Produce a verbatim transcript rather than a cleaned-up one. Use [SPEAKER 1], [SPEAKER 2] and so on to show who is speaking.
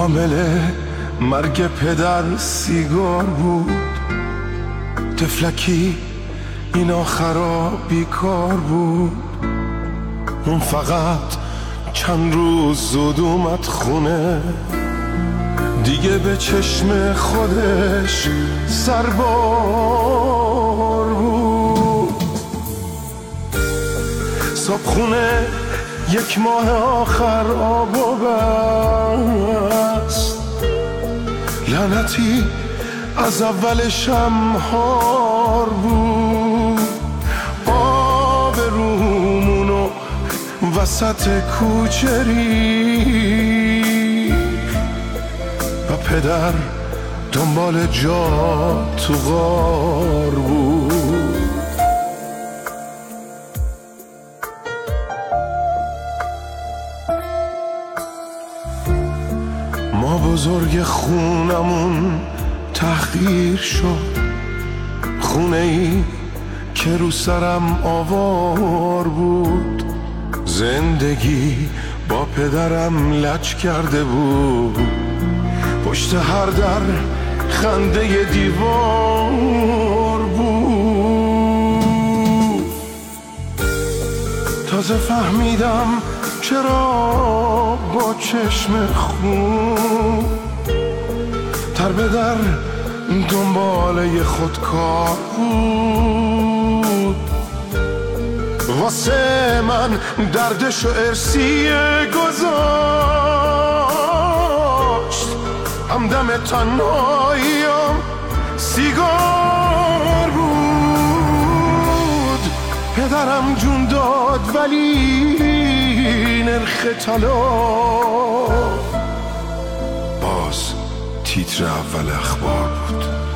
[SPEAKER 1] عامل مرگ پدر سیگار بود. تفلکی این آخرا بیکار بود. اون فقط چند روز زود اومد خونه، دیگه به چشم خودش سربار بود. صبحونه یک ماه آخر آب و بست، لعنتی از اولش هم هار بود. آب رومونو وسط کوچه ریخت و پدر دنبال جا تو غار بود. ما بزرگ خونمون تحقیر شد، خونه ای که رو سرم آوار بود. زندگی با پدرم لج کرده بود، پشت هر در خنده دیوار بود. تازه فهمیدم چرا با چشم خون تر به در دنباله خودکار بود. واسه من دردش و ارسیه گذاشت، همدم تنهاییم سیگار بود. پدرم جون داد ولی نرخ طلا باز تیتر اول اخبار بود.